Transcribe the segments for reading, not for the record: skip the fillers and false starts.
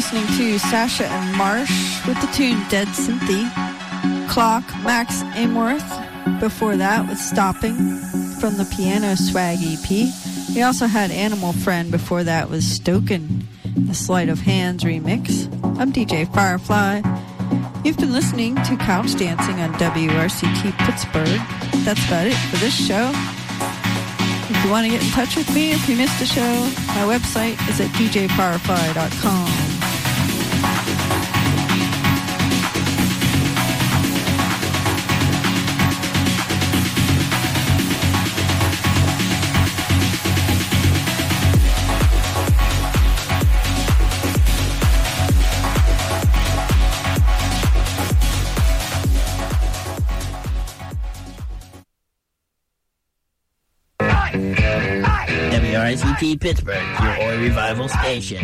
listening to Sasha and Marsh with the tune Dead Cynthia. Clock, Max Amorth before that with Stopping from the Piano Swag EP. We also had Animal Friend before that with Stokin', the Sleight of Hands remix. I'm DJ Firefly. You've been listening to Couch Dancing on WRCT Pittsburgh. That's about it for this show. If you want to get in touch with me, if you missed a show, my website is at djfirefly.com. WRCT Pittsburgh, your Oi Revival station.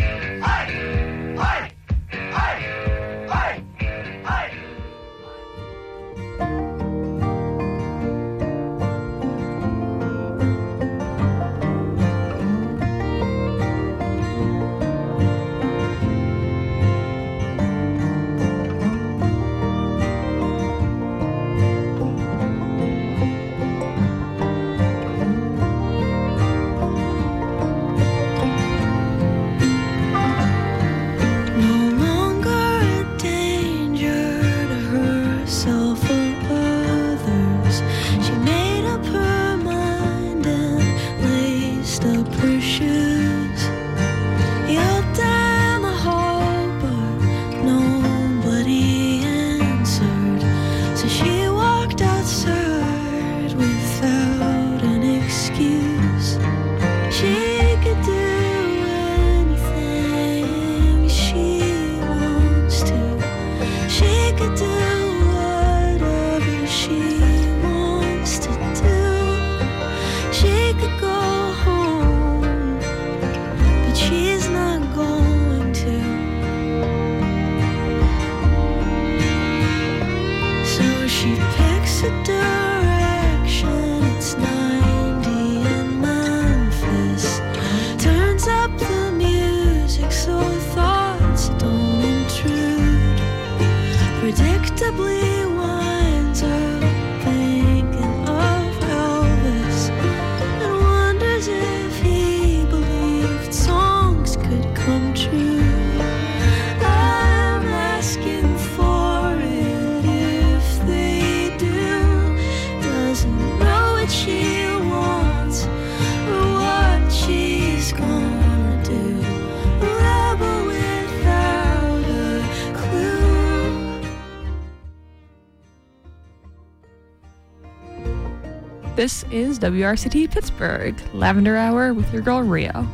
This is WRCT Pittsburgh, Lavender Hour with your girl Rio.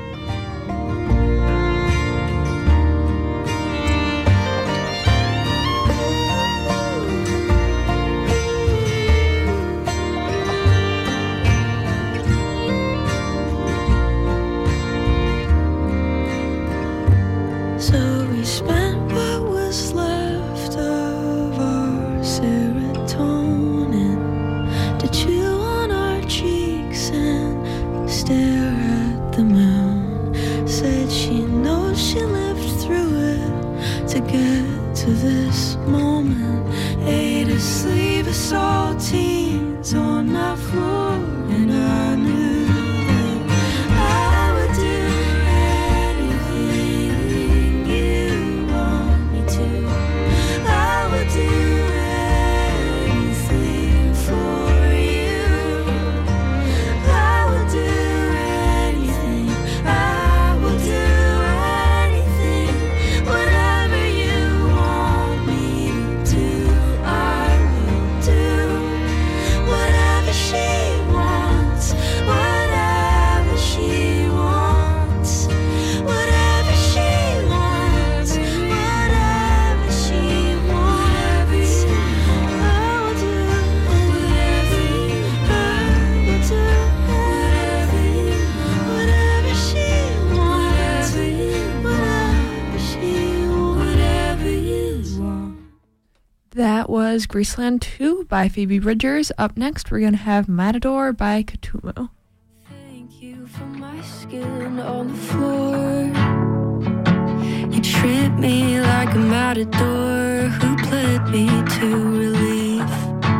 That was Greaseland 2 by Phoebe Bridgers. Up next, we're going to have Matador by Katumu. Thank you for my skin on the floor. You treat me like a matador who bled me to relief.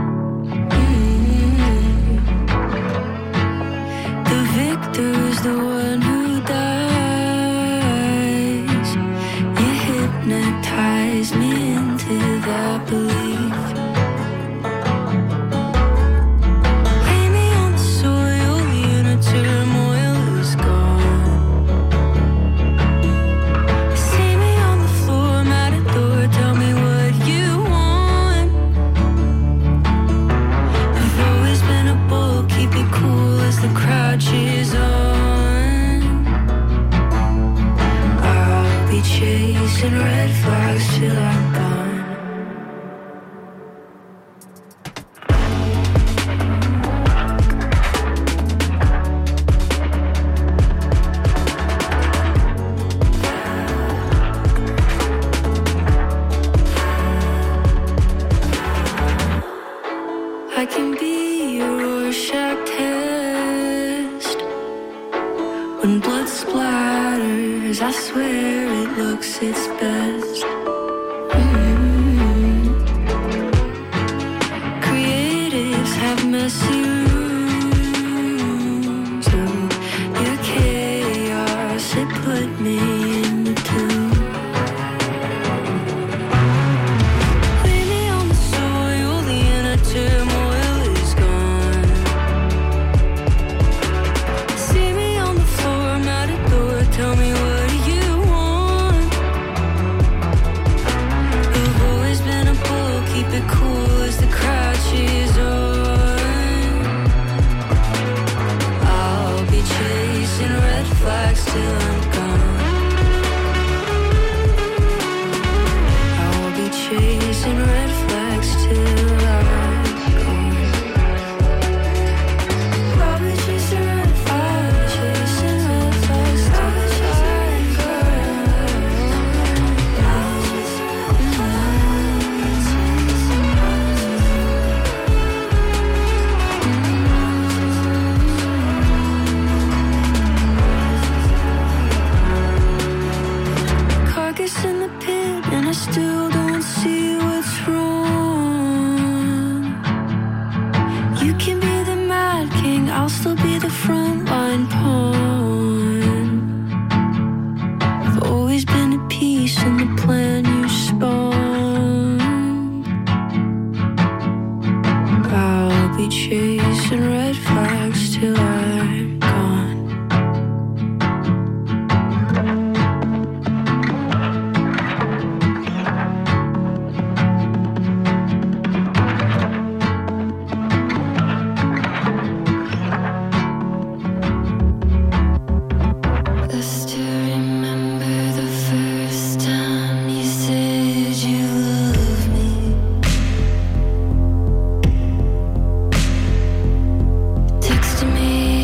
The victor's the one who dies. You hypnotize me into that belief. Lay me on the soil, the inner turmoil is gone. See me on the floor, matador, tell me what you want. I've always been a bull, keep it cool as the crowd cheers on. I'll be chasing red flags till I'm gone. I can be your Rorschach test. When blood splatters, I swear it looks its best. Creatives have messy rooms. Oh, your chaos, it put me in the tomb. Lay me on the soil, the inner turmoil is gone. See me on the floor, matador, tell me what you want. You've always been a bull, keep it cool as the crowd cheers on. I'll be chasing red flags till I'm gone. I'll be chasing red flags till I'm gone. I'll be chasing red flags, chasing red flags till I'm carcass in the pit, and I still don't see what's wrong. You can be the mad king, I'll still be the frontline pawn. I've always been at peace in the plan you spawned. I'll be chasing red flags till I'm gone. I still remember the first time you said you loved me. Texting me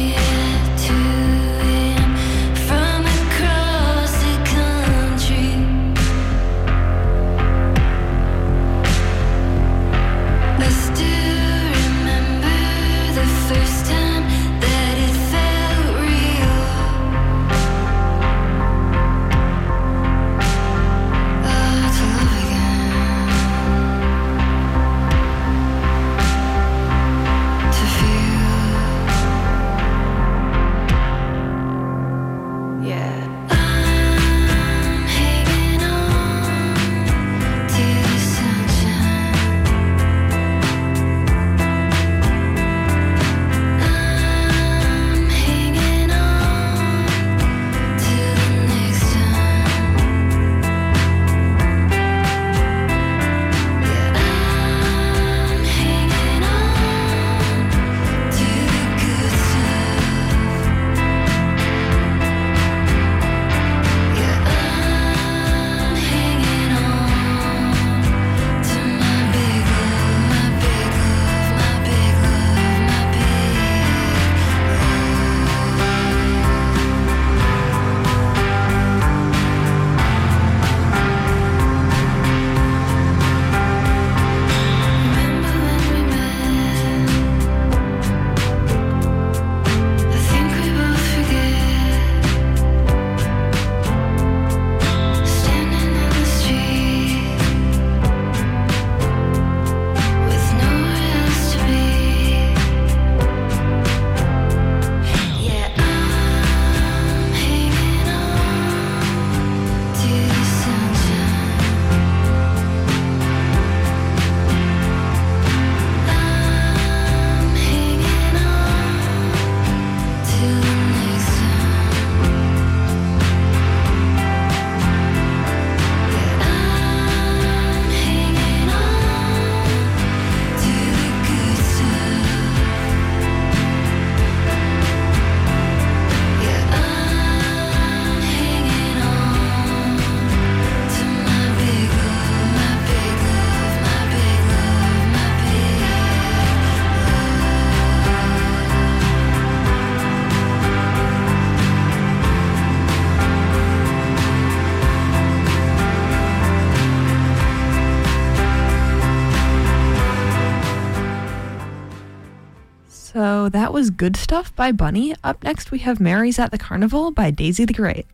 So that was Good Stuff by Bunny. Up next, we have Mary's at the Carnival by Daisy the Great.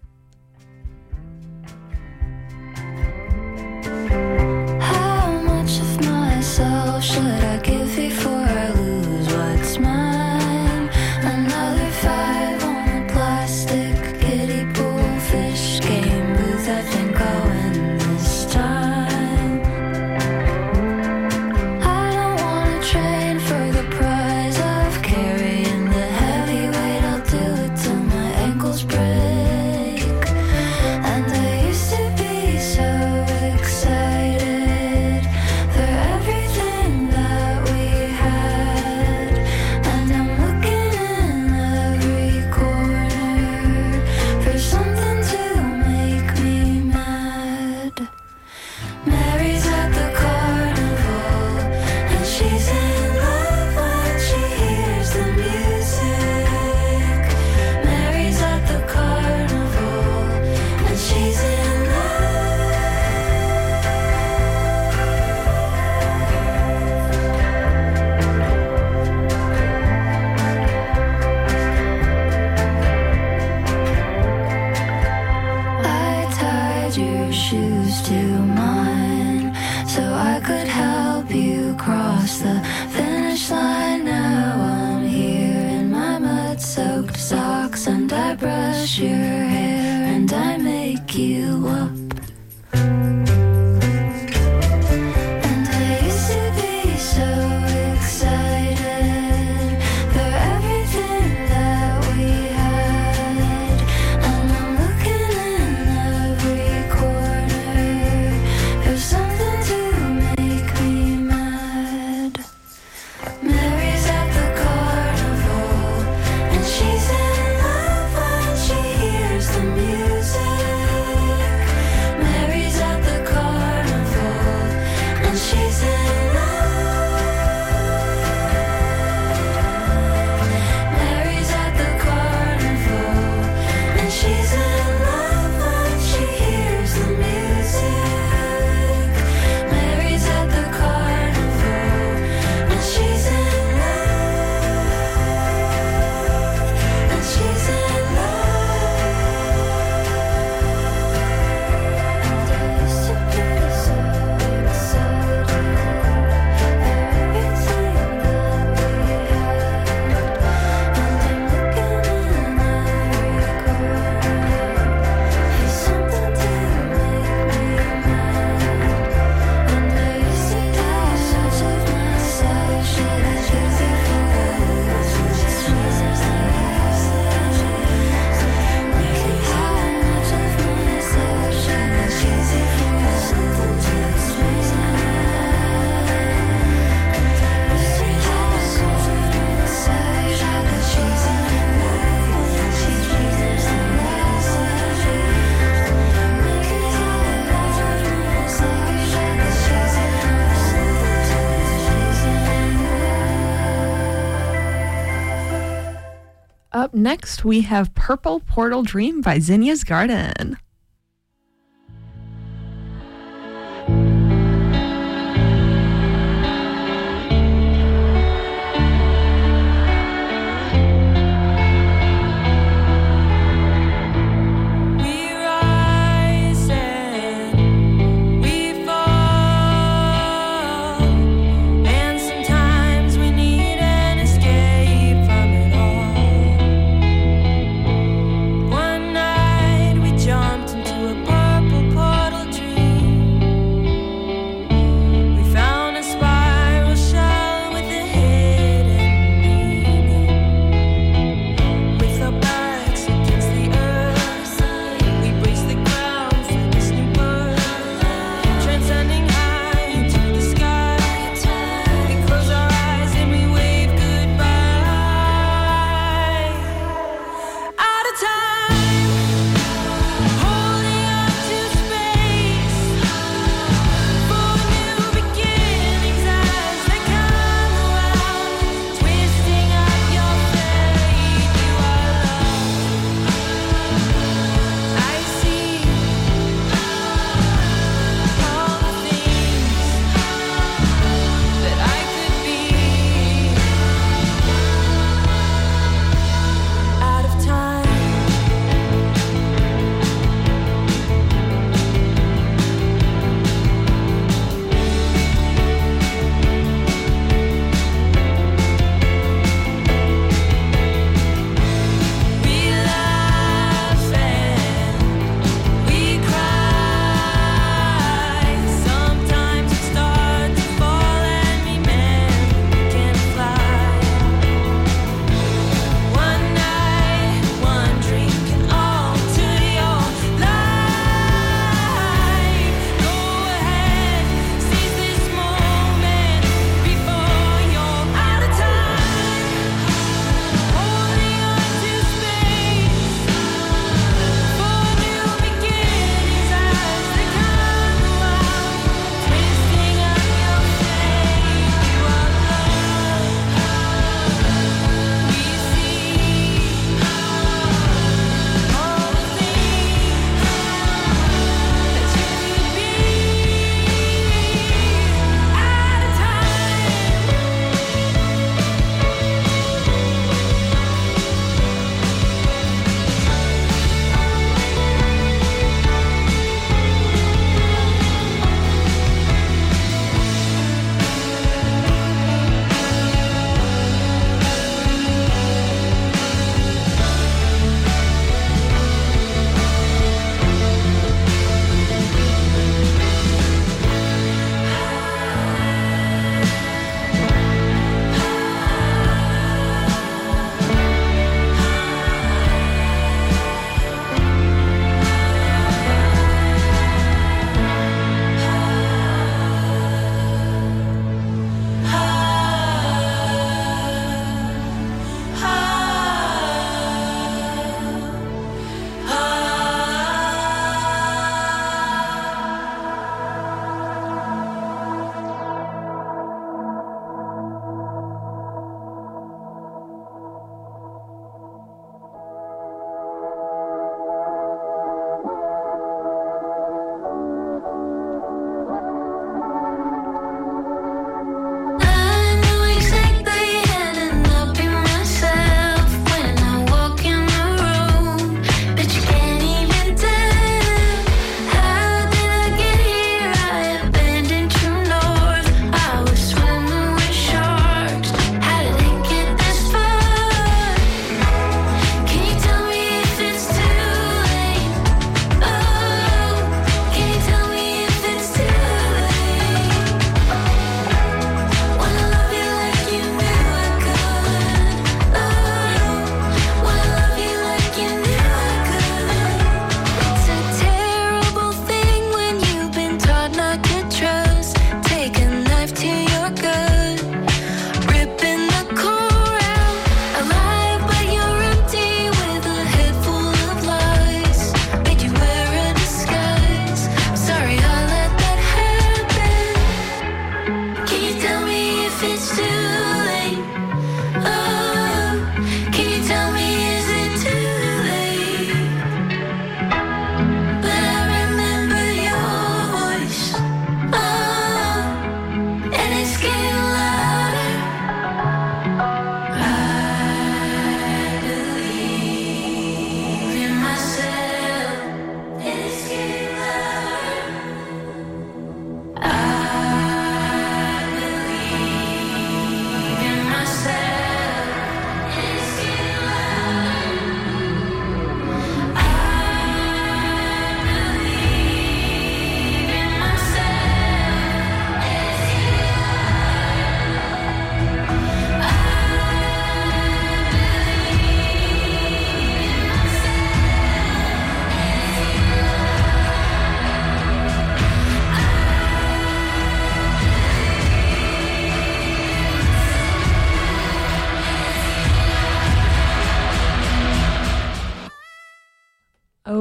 How much of myself should I give before I lose what's mine? Another 5 on the plastic kiddie pool fish game booth. I think I'll win this time. I don't wanna trade for the prize of carrying the heavy weight. I'll do it till my ankles break. And I used to be so excited for everything that we had. And I'm looking in every corner for something to make me mad. Mary's at the carnival, and she's in love when she hears the music. Mary's at the carnival, and she's in I tied your shoes to mine so I could help you cross the finish line. Now I'm here in my mud-soaked socks, and I brush your hair and I make you up. And I used to be so excited for everything that we had. And I'm looking in every corner for something to make me mad. Mary's at the carnival, and she's in love when she hears the music. Mary's at the carnival, and she's in Mary's at the carnival, and she's in love when she hears the music. Mary's at the carnival, and she's in love, and she's in love. And I used to be so excited for everything that we had. And I'm looking in every corner for something to make me mad. And I used to do such of myself, should I choose it for what's making how much of myself should I choose it for something to make me Up next, we have Purple Portal Dream by Zinnia's Garden. We rise and we fall, and sometimes we need an escape from it all. One night we jumped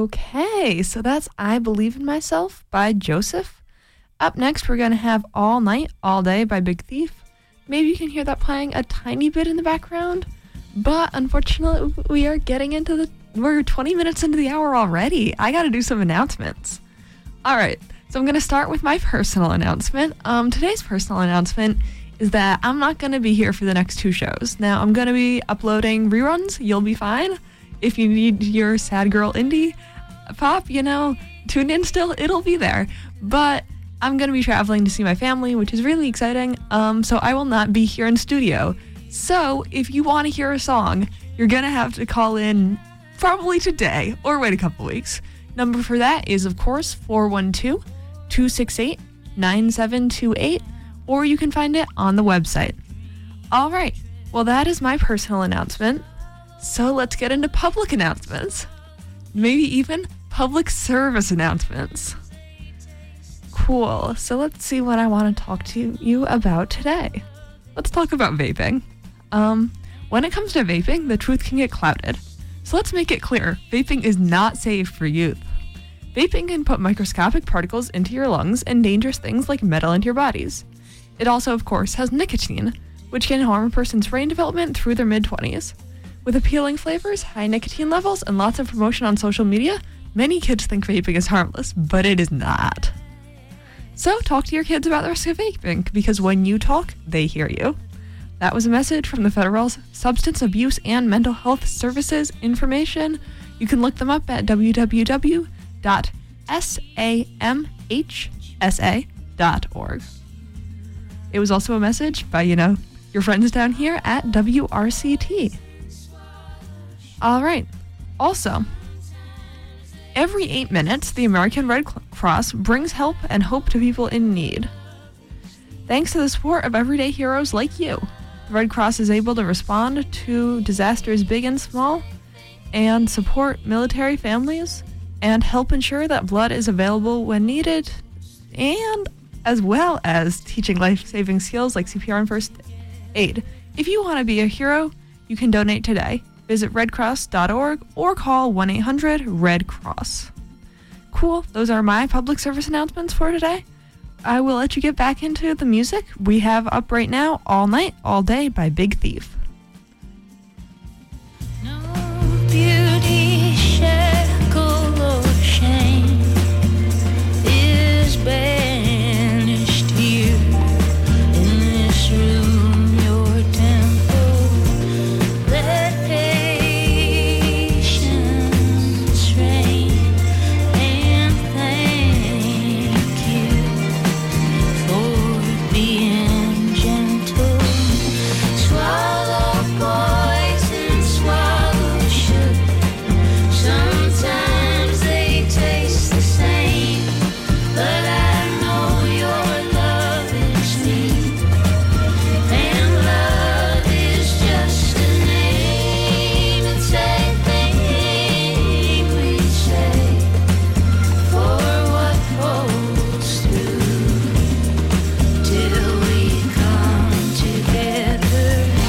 Okay, so that's I Believe in Myself by Joseph. Up next, we're going to have All Night, All Day by Big Thief. Maybe you can hear that playing a tiny bit in the background, but unfortunately, we're 20 minutes into the hour already. I got to do some announcements. All right, so I'm going to start with my personal announcement. Today's personal announcement is that I'm not going to be here for the next 2 shows. Now, I'm going to be uploading reruns. You'll be fine. If you need your sad girl indie pop, tune in still. It'll be there. But I'm going to be traveling to see my family, which is really exciting. So I will not be here in studio. So if you want to hear a song, you're going to have to call in probably today or wait a couple weeks. Number for that is, of course, 412-268-9728, or you can find it on the website. All right. Well, that is my personal announcement. So let's get into public announcements. Maybe even public service announcements. Cool. So let's see what I want to talk to you about today. Let's talk about vaping. When it comes to vaping, the truth can get clouded. So let's make it clear, vaping is not safe for youth. Vaping can put microscopic particles into your lungs and dangerous things like metal into your bodies. It also, of course, has nicotine, which can harm a person's brain development through their mid-20s. With appealing flavors, high nicotine levels, and lots of promotion on social media, many kids think vaping is harmless, but it is not. So talk to your kids about the risk of vaping, because when you talk, they hear you. That was a message from the Federal Substance Abuse and Mental Health Services information. You can look them up at www.samhsa.org. It was also a message by, your friends down here at WRCT. All right. Also, every 8 minutes, the American Red Cross brings help and hope to people in need. Thanks to the support of everyday heroes like you, the Red Cross is able to respond to disasters big and small and support military families and help ensure that blood is available when needed, and as well as teaching life-saving skills like CPR and first aid. If you want to be a hero, you can donate today. Visit redcross.org or call 1-800-RED-CROSS. Cool. Those are my public service announcements for today. I will let you get back into the music. We have up right now All Night, All Day by Big Thief. No beauty, shackle, or shame is banished here in this room, your temple. Let patience reign, and thank you for being gentle. Swallow poison, swallow sugar. Sometimes they taste the same, but I know your love is me, and love is just a name. It's a thing we say for what holds through till we come together.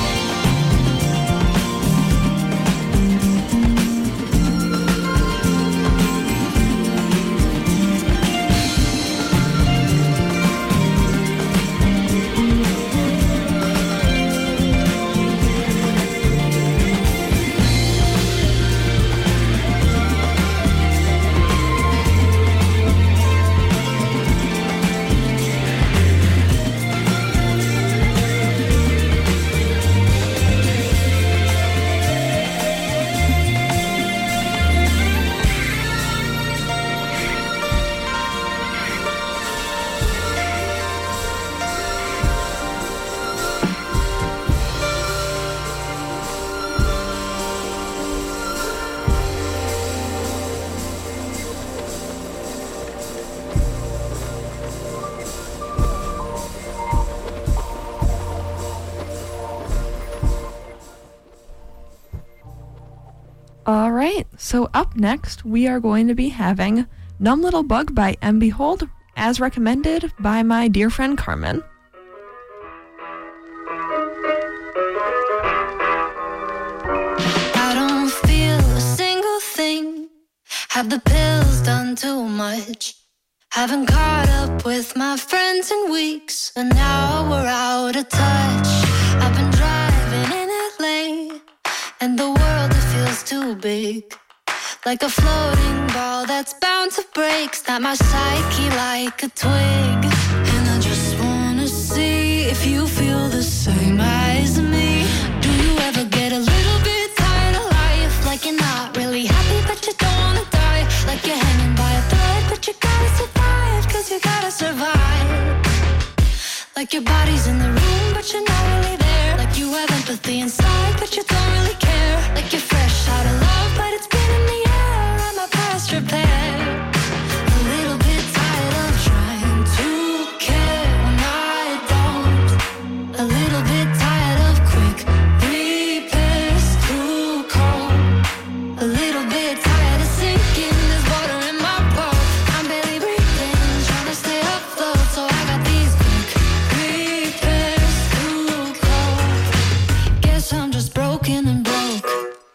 All right, so up next, we are going to be having Numb Little Bug by M. Behold, as recommended by my dear friend Carmen. I don't feel a single thing. Have the Haven't caught up with my friends in weeks, and now we're out of touch. I've been driving in LA, and the world, it feels too big. Like a floating ball that's bound to break. Snap my psyche like a twig. And I just wanna see if you feel the same as me. Do you ever get a little bit tired of life? Like you're not really happy but you don't wanna die. Like you're hanging by a thread but you gotta survive. Cause you gotta survive. Like your body's in the room but you're not really there. Like you have empathy inside but you don't really care. Like you're fresh out of love but it's been in the air. I'm a past repair. A little bit tired of trying to care when I don't. A little bit tired of quick repairs too cold. A little bit tired of sinking. There's water in my boat. I'm barely breathing, trying to stay afloat. So I got these quick repairs too cold. Guess I'm just broken and broke.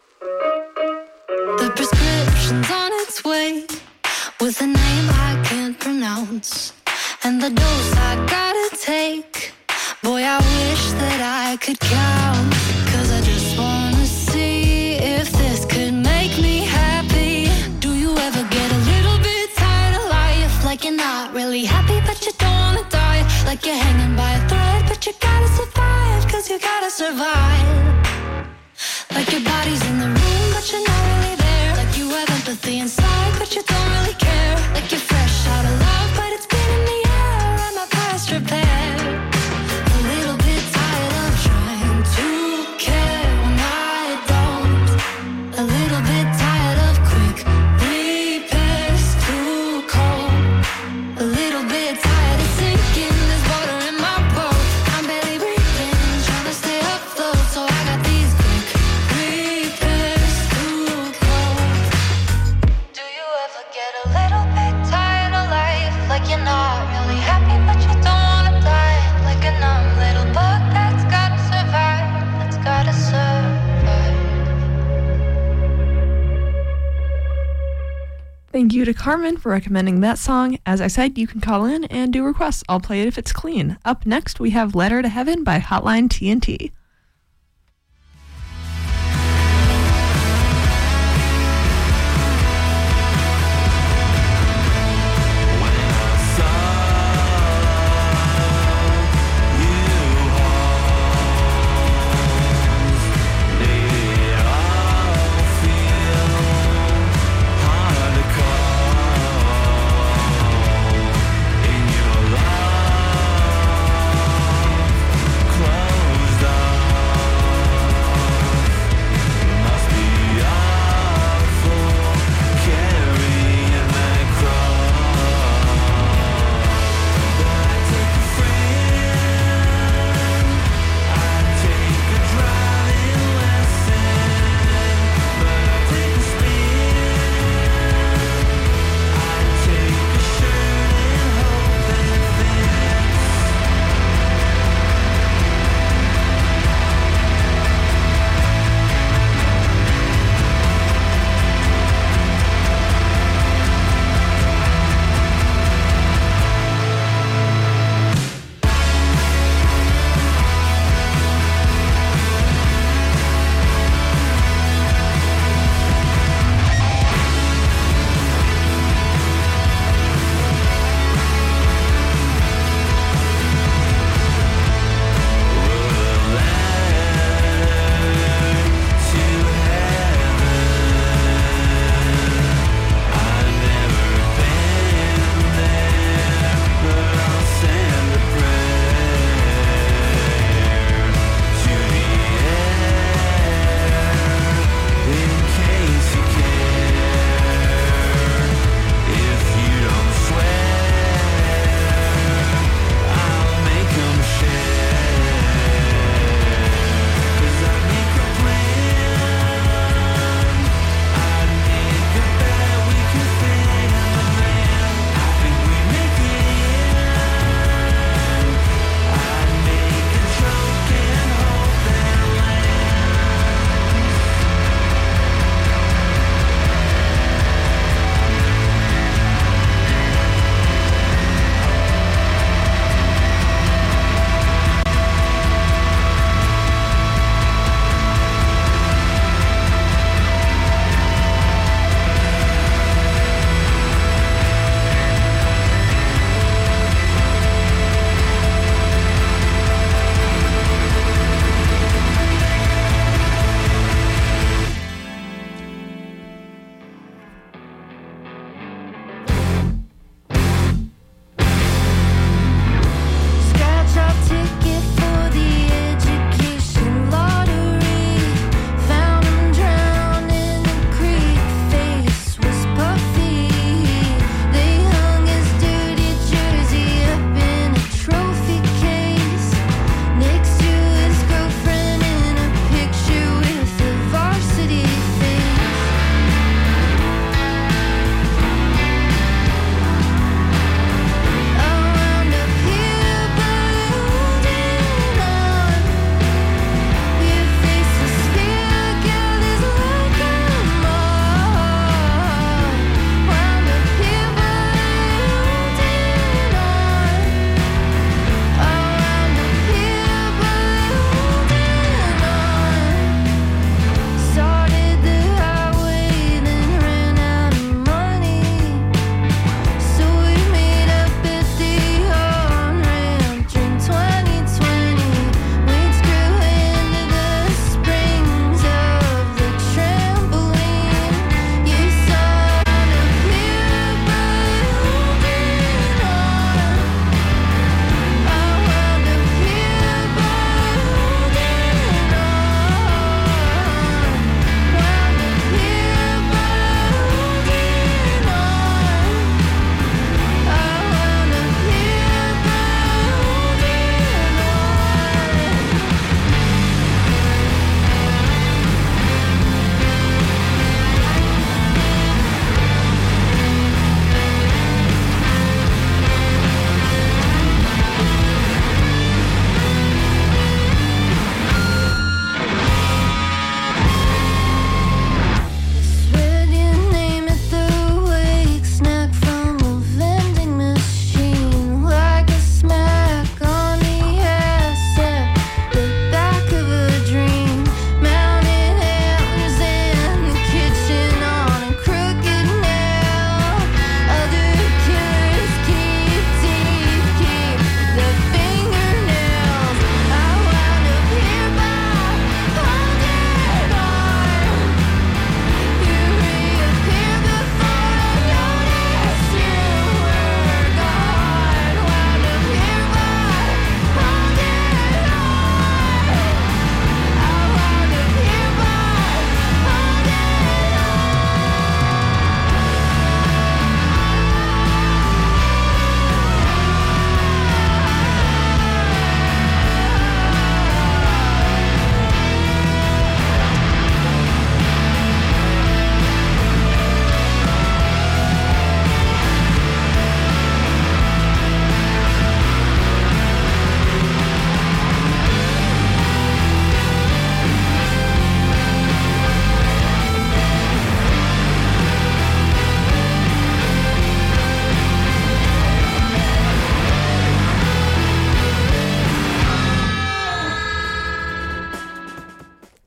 The prescription's on its way with a name I can't pronounce, and the dose I gotta take. Boy, I wish that I could count. Cause I just wanna see if this could make me happy. Do you ever get a little bit tired of life? Like you're not really happy but you don't wanna die. Like you're hanging by a thread but you gotta survive. Cause you gotta survive. Like your body's in the room but you're not really there. Like you have empathy inside but you don't really care. Like you're fresh out of love but it's been in the air. I'm a past repair. A little bit tired of trying to care when I don't. A little bit tired of quick repairs too cold. A little bit tired of sinking. There's water in my boat. I'm barely breathing, trying to stay afloat. So I got these quick repairs too cold. Do you ever get a little bit tired of life? Like you're not really happy but you don't wanna die. Like a numb little bug that's gotta survive. That's gotta survive. Thank you to Carmen for recommending that song. As I said, you can call in and do requests. I'll play it if it's clean. Up next, we have Letter to Heaven by Hotline TNT. Closed up.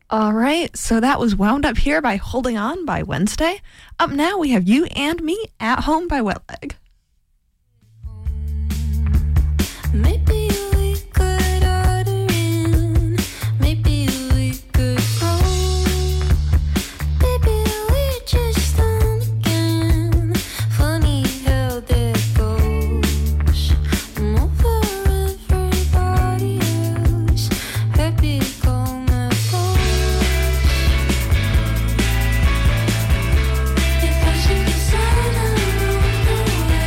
All right, so that was Wound Up Here by Holding On by Wednesday. Up now, we have You and Me At Home by Wet Leg. Maybe we could order in. Maybe we could go. Maybe we just done again. Funny how that goes. I'm over everybody else. Happy call my boss. If I should decide I'm on the way,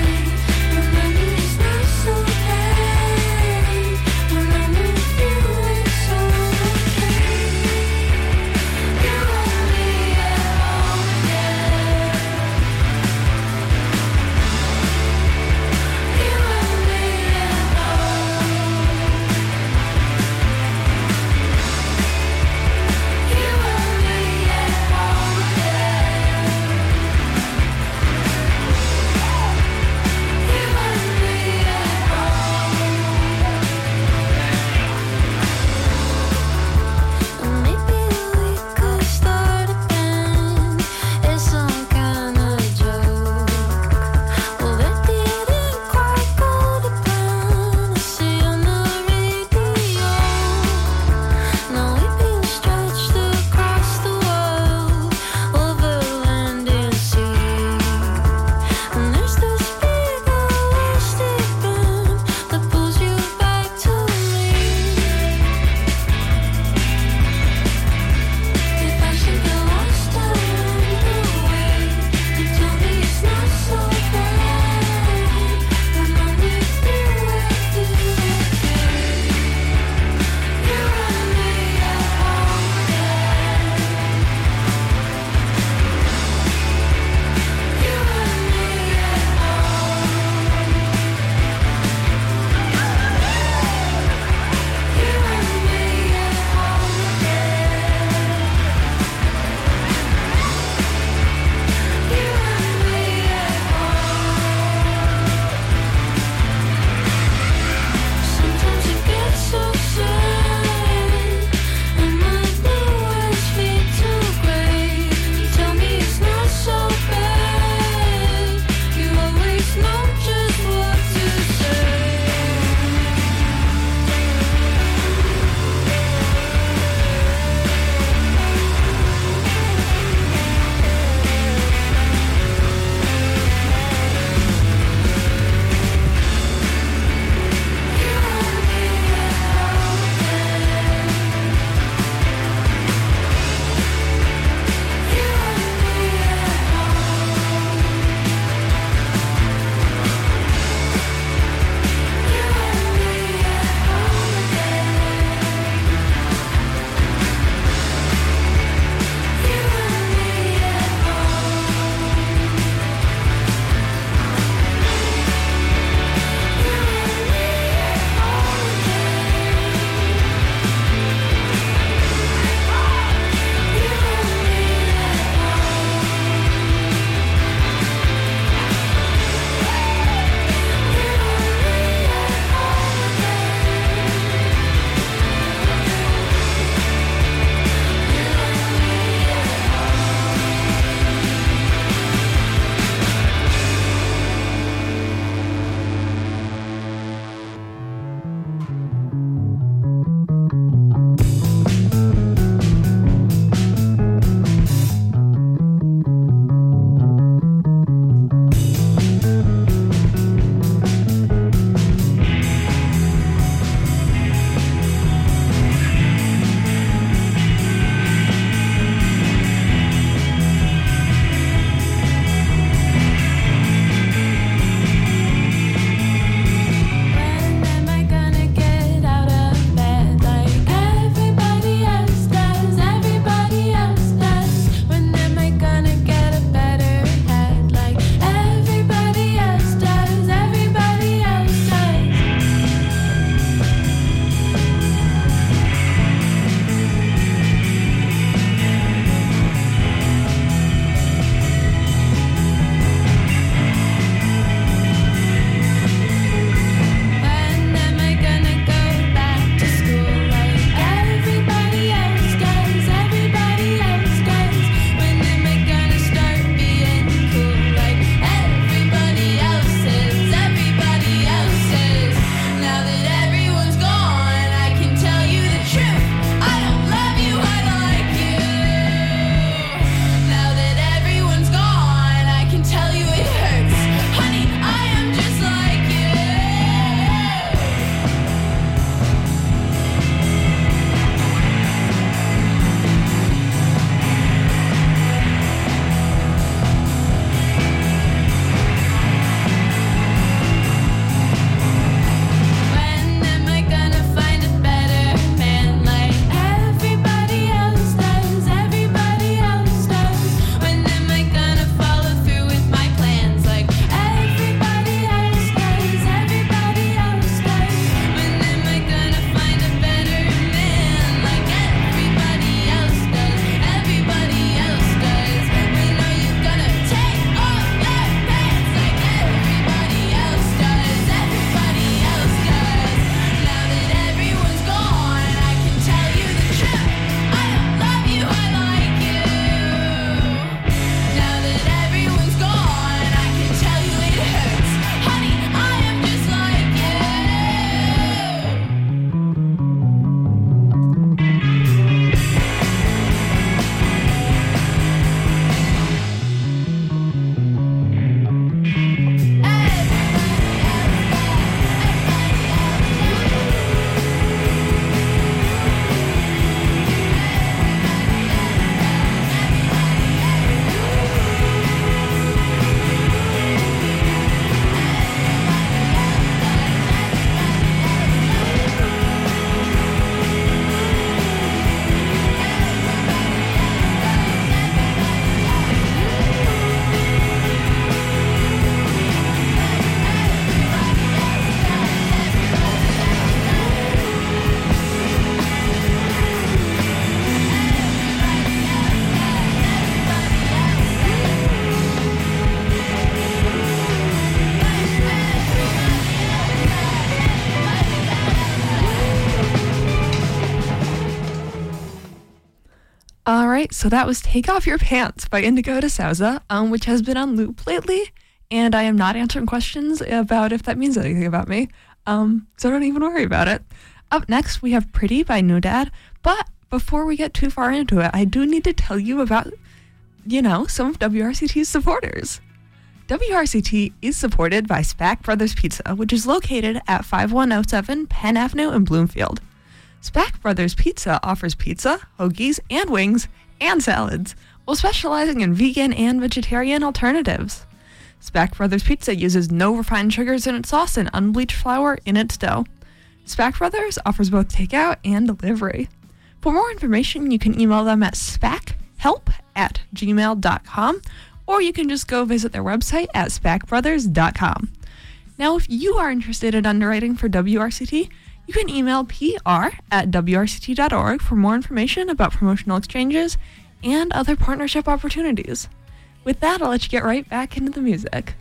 All right, so that was Take Off Your Pants by Indigo de Souza, which has been on loop lately, and I am not answering questions about if that means anything about me, so don't even worry about it. Up next, we have Pretty by New Dad, but before we get too far into it, I do need to tell you about, some of WRCT's supporters. WRCT is supported by SPAC Brothers Pizza, which is located at 5107 Penn Avenue in Bloomfield. SPAC Brothers Pizza offers pizza, hoagies, and wings, and salads, while specializing in vegan and vegetarian alternatives. SPAC Brothers Pizza uses no refined sugars in its sauce and unbleached flour in its dough. SPAC Brothers offers both takeout and delivery. For more information, you can email them at spachelp@gmail.com, or you can just go visit their website at spacbrothers.com. Now, if you are interested in underwriting for WRCT, you can email pr@wrct.org for more information about promotional exchanges and other partnership opportunities. With that, I'll let you get right back into the music.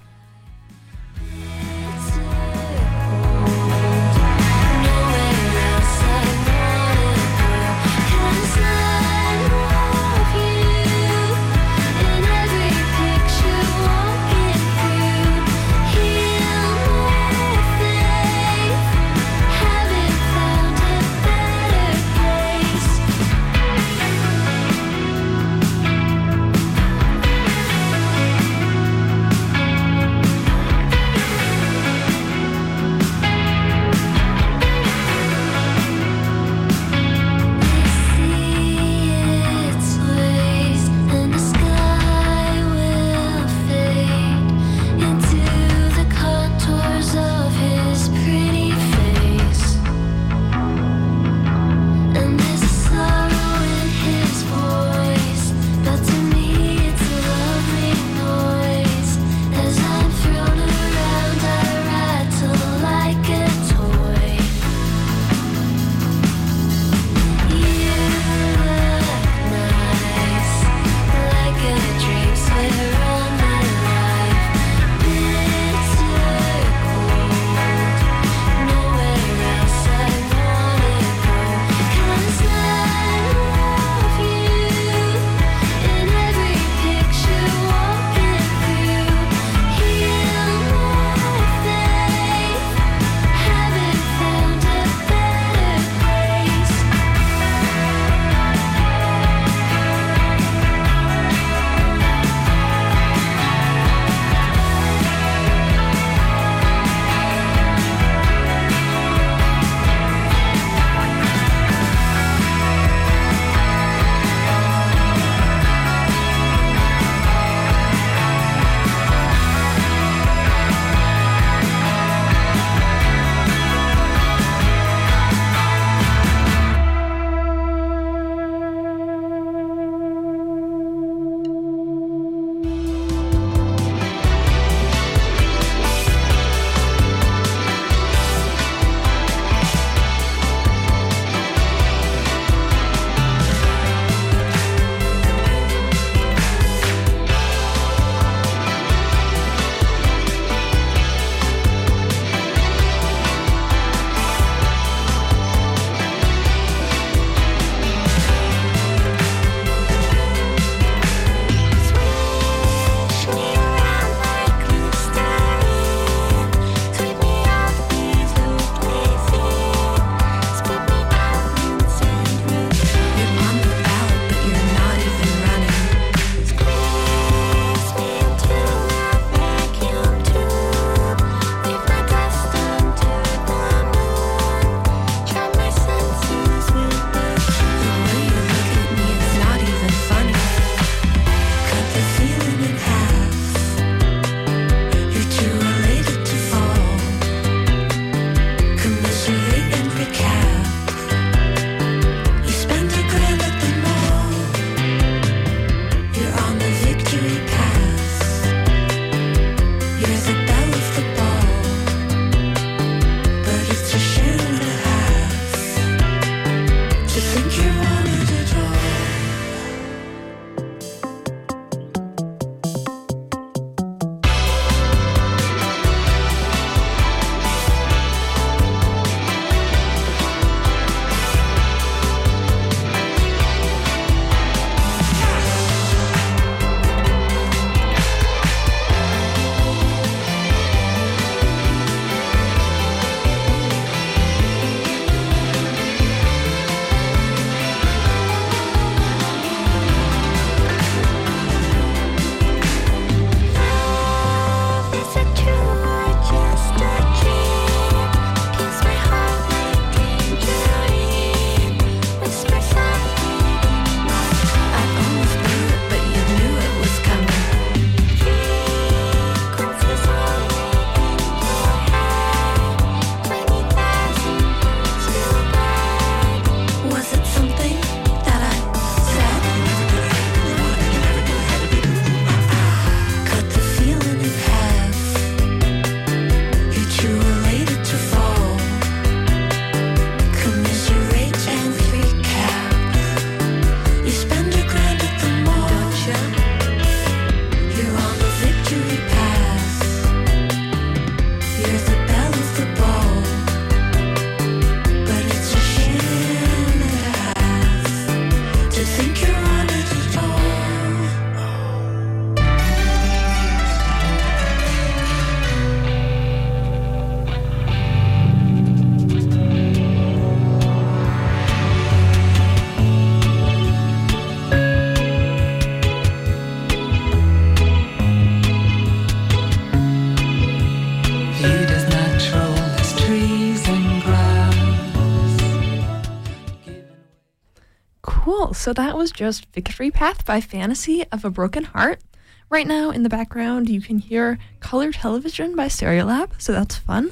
so that was just Victory Path by Fantasy of a Broken Heart. Right now in the background you can hear Color Television by Stereolab, so that's fun.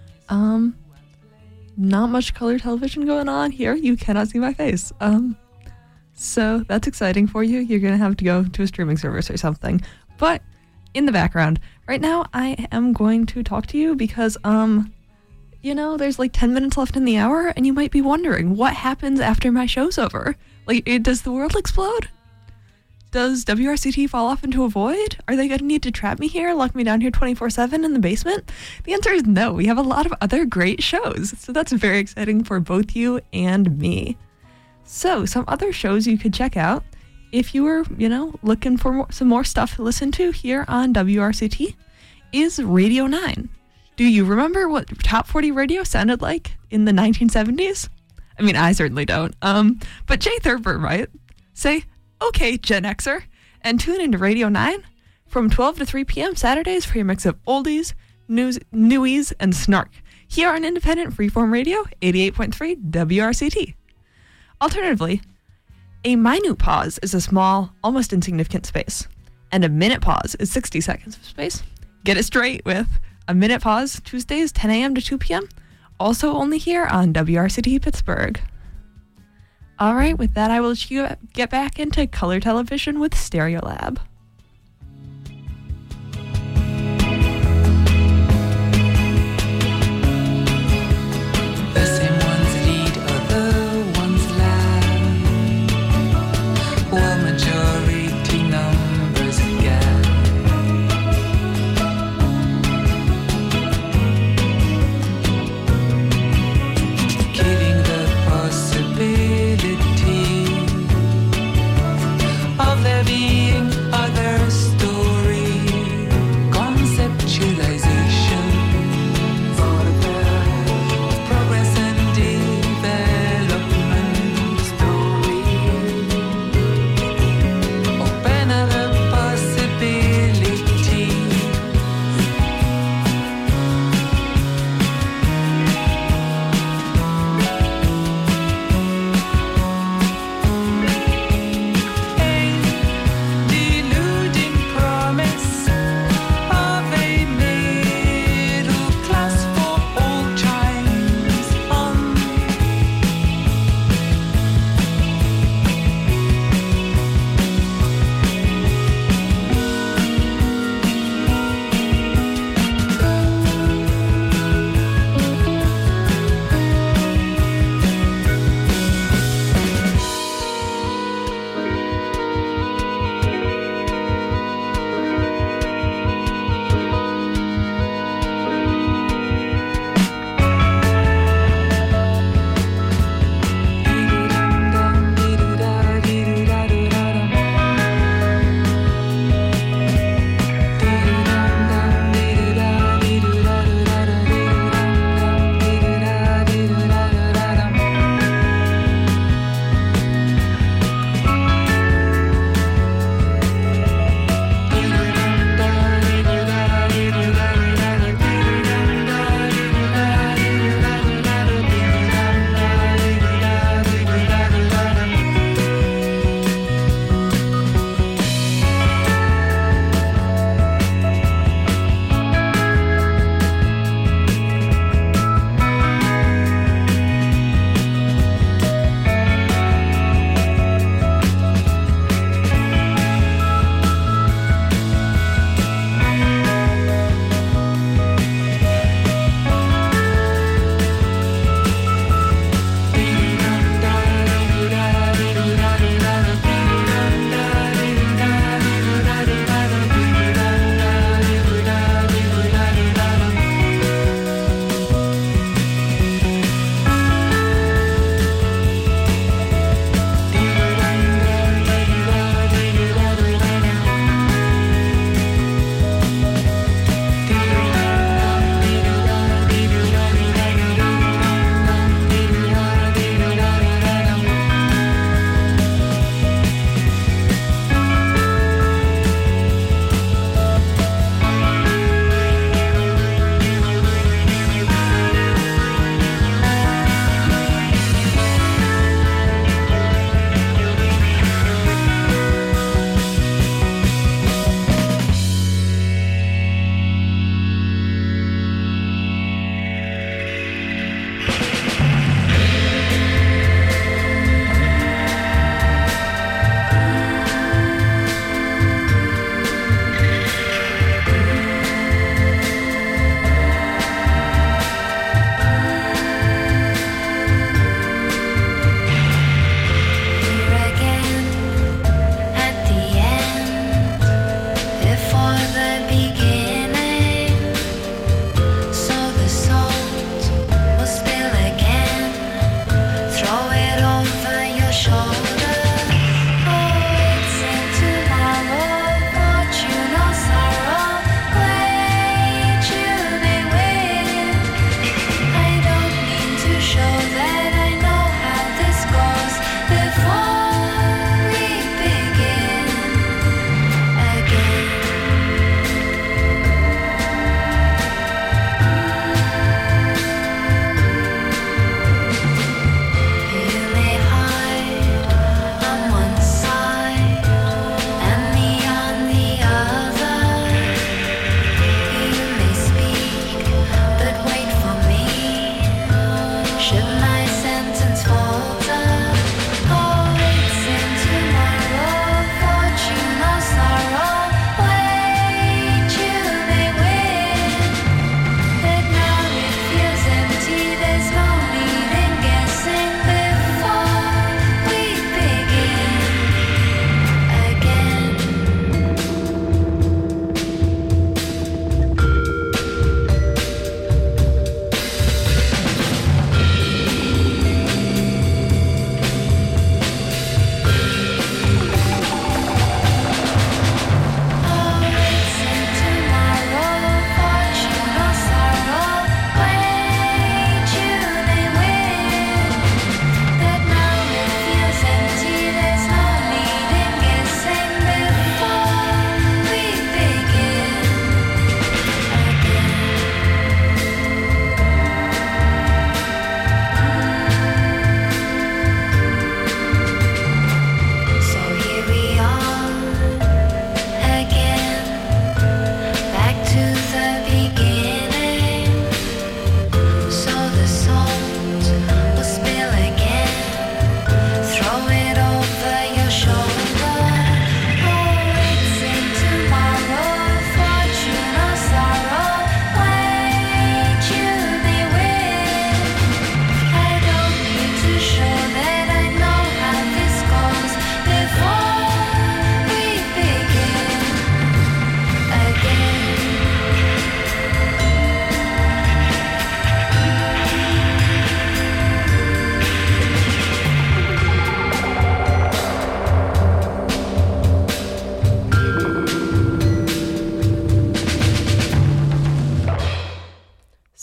Not much color television going on here. You cannot see my face. So that's exciting for you. You're going to have to go to a streaming service or something. But in the background, right now I am going to talk to you because, there's like 10 minutes left in the hour and you might be wondering what happens after my show's over. Like, does the world explode? Does WRCT fall off into a void? Are they going to need to trap me here, lock me down here 24/7 in the basement? The answer is no. We have a lot of other great shows. So that's very exciting for both you and me. So some other shows you could check out if you were, looking for some more stuff to listen to here on WRCT is Radio 9. Do you remember what Top 40 radio sounded like in the 1970s? I mean, I certainly don't. But Jay Thurber might. Say, okay, Gen Xer, and tune into Radio 9 from 12 to 3 p.m. Saturdays for your mix of oldies, newies, and snark here on independent freeform radio 88.3 WRCT. Alternatively, a minute pause is a small, almost insignificant space, and a minute pause is 60 seconds of space. Get it straight with a minute pause, Tuesdays 10 a.m. to 2 p.m., also only here on WRCT Pittsburgh. All right, with that, I will let you get back into color television with Stereolab. The same ones lead, other ones lag. Well, majority numbers again. Killing the possibility of there being a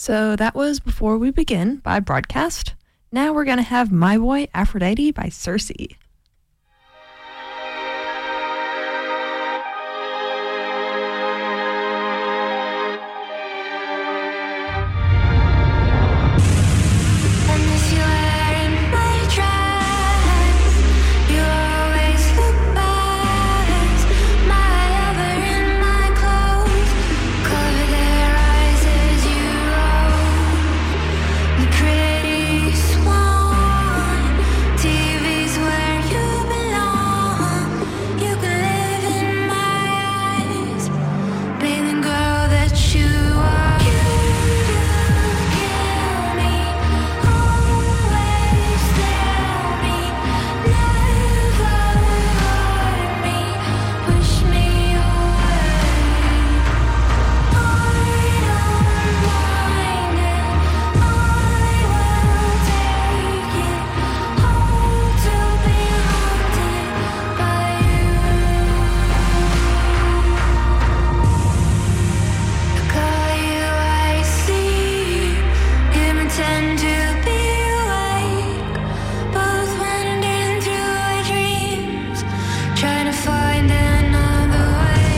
So that was Before We Begin by Broadcast. Now we're going to have My Boy Aphrodite by Circe. I miss you wearing my dress. You always look best. My lover in my clothes. Cover their eyes as you roll. The pretty swan. TV's where you belong. You can live in my eyes. Be the girl that you are. You kill me. Always tell me. Never hurt me. Push me away. I don't mind it. I will take it all to be haunted by you. Call you, I sleep. You pretend to be awake. Both wandering through our dreams, trying to find another way.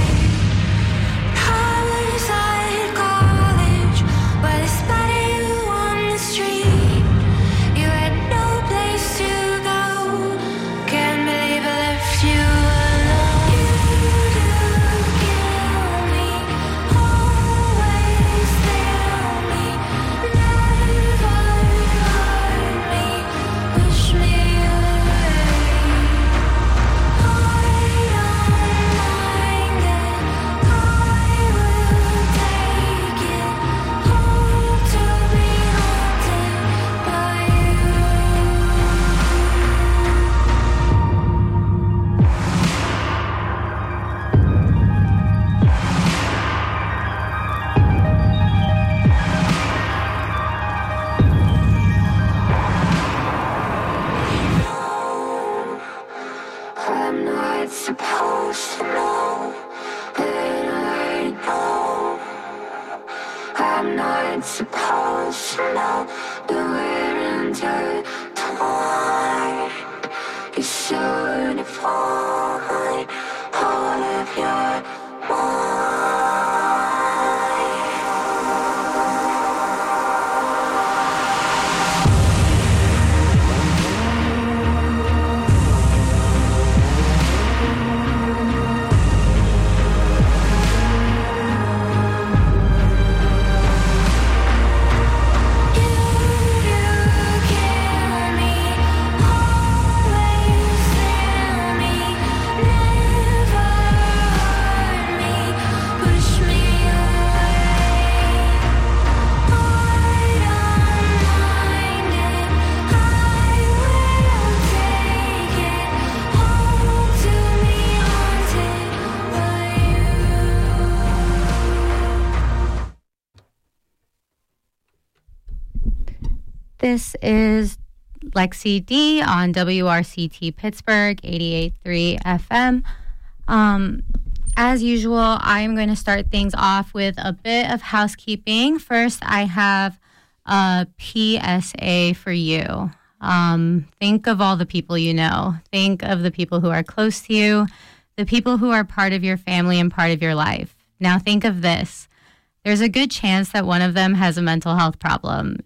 Riverside College, where they spotted you on the street. You had no place to go. Can't believe I left you alone. You kill me. Always tell me. Never hurt me. Push me away. I don't mind it. I will take it all to be haunted by you. I'm not supposed to know, and I know I'm not supposed to know that we're intertwined. You should find all of your This is Lexi D on WRCT Pittsburgh 88.3 FM. As usual, I'm going to start things off with a bit of housekeeping. First, I have a PSA for you. Think of all the people you know. Think of the people who are close to you, the people who are part of your family and part of your life. Now think of this. There's a good chance that one of them has a mental health problem.